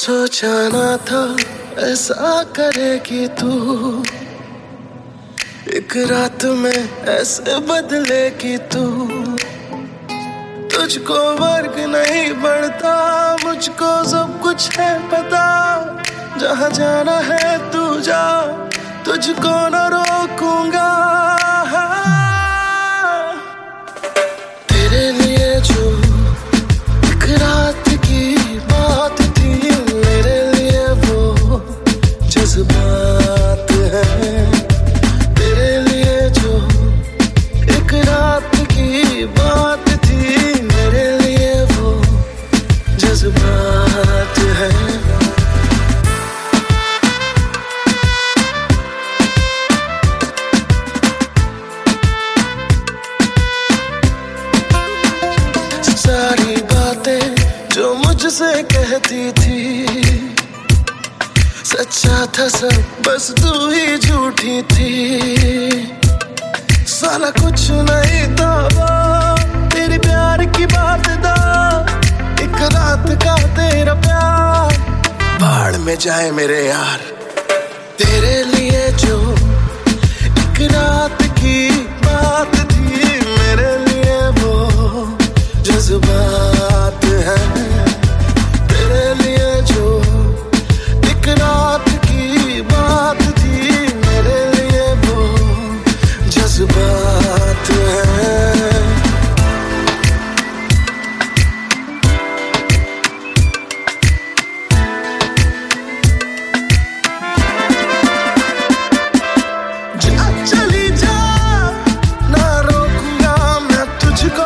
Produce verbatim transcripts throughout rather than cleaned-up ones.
सोचा ना था ऐसा करेगी तू, एक रात में ऐसे बदलेगी तू। तुझको वर्ग नहीं बढ़ता, मुझको सब कुछ है पता। जहाँ जाना है तू जा, तुझको न रोकूंगा। तेरे लिए जो एक रात की बात थी, मेरे लिए वो जज्बात है। तेरे लिए जो एक रात की बात थी, मेरे लिए वो जज्बात है। सारी बातें जो मुझसे कहती थी, सच्चा था सब, बस तू ही झूठी थी। साला कुछ नहीं था वो तेरी प्यार की बात था, एक रात का तेरा प्यार बाढ़ में जाए मेरे यार। तेरे लिए जो एक रात की बात थी, मेरे लिए वो जज्बात है। तेरे लिए जो एक रात की बात थी, मेरे लिए वो जज्बात है। जा चली जा, ना रोकूंगा मैं तुझको।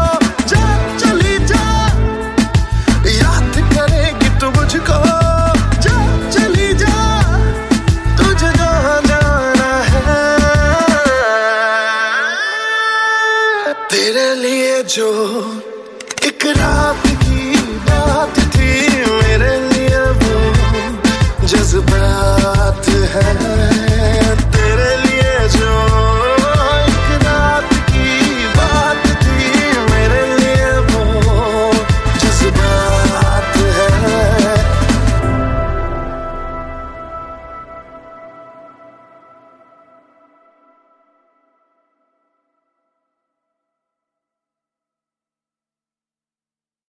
तेरे लिए जो एक रात की बात थी, मेरे लिए वो जज्बात है।